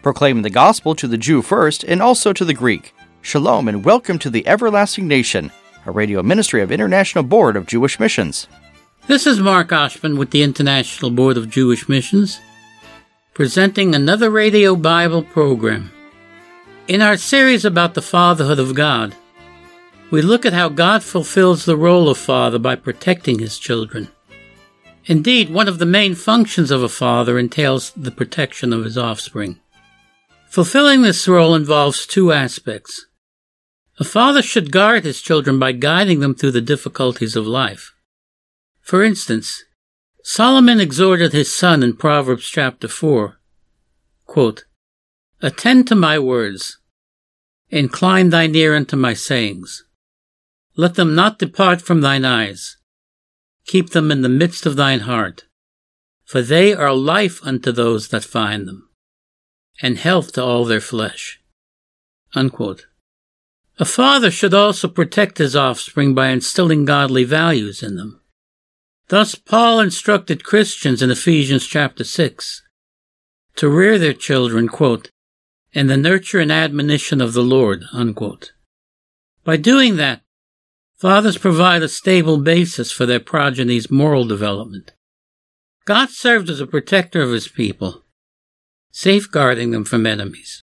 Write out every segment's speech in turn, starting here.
proclaiming the gospel to the Jew first and also to the Greek. Shalom and welcome to the Everlasting Nation, a radio ministry of International Board of Jewish Missions. This is Mark Oshman with the International Board of Jewish Missions, presenting another radio Bible program. In our series about the fatherhood of God, we look at how God fulfills the role of father by protecting his children. Indeed, one of the main functions of a father entails the protection of his offspring. Fulfilling this role involves two aspects. A father should guard his children by guiding them through the difficulties of life. For instance, Solomon exhorted his son in Proverbs chapter 4, quote, "Attend to my words, incline thine ear unto my sayings. Let them not depart from thine eyes. Keep them in the midst of thine heart, for they are life unto those that find them, and health to all their flesh." Unquote. A father should also protect his offspring by instilling godly values in them. Thus, Paul instructed Christians in Ephesians chapter 6 to rear their children, quote, "in the nurture and admonition of the Lord," unquote. By doing that, fathers provide a stable basis for their progeny's moral development. God served as a protector of his people, safeguarding them from enemies.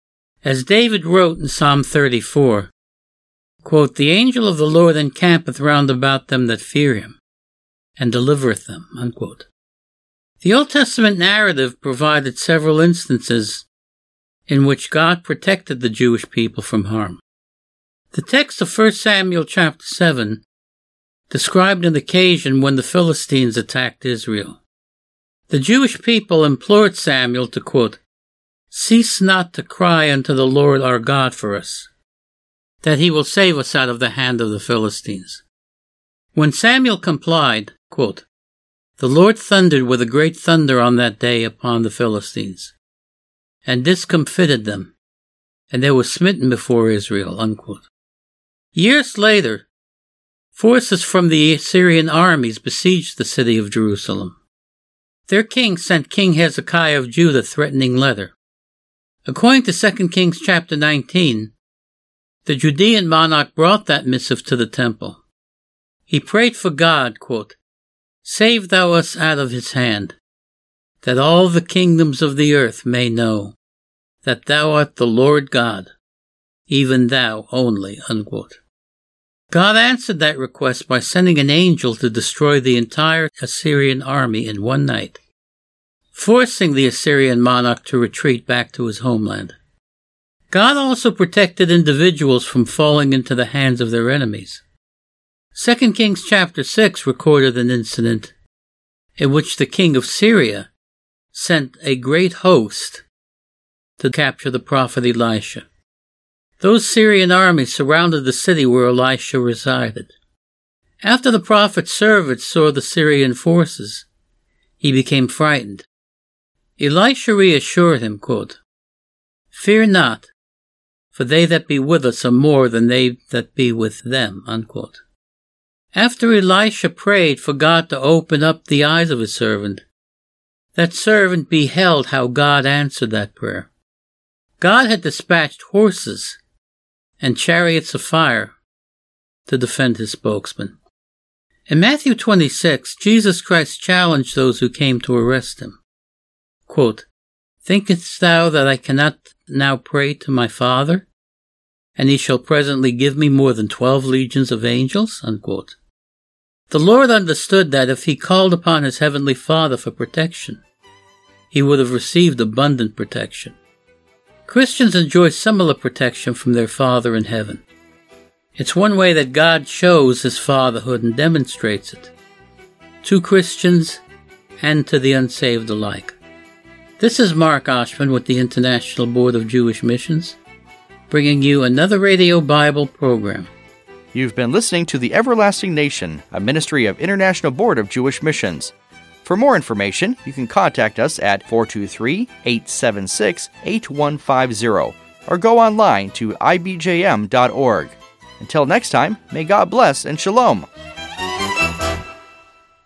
As David wrote in Psalm 34, quote, "The angel of the Lord encampeth round about them that fear him, and delivereth them," unquote. The Old Testament narrative provided several instances in which God protected the Jewish people from harm. The text of 1 Samuel chapter 7 described an occasion when the Philistines attacked Israel. The Jewish people implored Samuel to, quote, "Cease not to cry unto the Lord our God for us, that he will save us out of the hand of the Philistines." When Samuel complied, quote, "The Lord thundered with a great thunder on that day upon the Philistines, and discomfited them, and they were smitten before Israel," unquote. Years later, forces from the Assyrian armies besieged the city of Jerusalem. Their king sent King Hezekiah of Judah a threatening letter. According to 2 Kings chapter 19, the Judean monarch brought that missive to the temple. He prayed for God, quote, "Save thou us out of his hand, that all the kingdoms of the earth may know that thou art the Lord God, even thou only," unquote. God answered that request by sending an angel to destroy the entire Assyrian army in one night, forcing the Assyrian monarch to retreat back to his homeland. God also protected individuals from falling into the hands of their enemies. 2 Kings chapter 6 recorded an incident in which the king of Syria sent a great host to capture the prophet Elisha. Those Syrian armies surrounded the city where Elisha resided. After the prophet's servants saw the Syrian forces, he became frightened. Elisha reassured him, quote, "Fear not, for they that be with us are more than they that be with them," unquote. After Elisha prayed for God to open up the eyes of his servant, that servant beheld how God answered that prayer. God had dispatched horses and chariots of fire to defend his spokesman. In Matthew 26, Jesus Christ challenged those who came to arrest him. Quote, "Thinkest thou that I cannot now pray to my Father, and he shall presently give me more than 12 legions of angels?" Unquote. The Lord understood that if he called upon his heavenly Father for protection, he would have received abundant protection. Christians enjoy similar protection from their Father in heaven. It's one way that God shows his fatherhood and demonstrates it, to Christians and to the unsaved alike. This is Mark Oshman with the International Board of Jewish Missions, bringing you another Radio Bible program. You've been listening to The Everlasting Nation, a ministry of International Board of Jewish Missions. For more information, you can contact us at 423-876-8150 or go online to ibjm.org. Until next time, may God bless and shalom.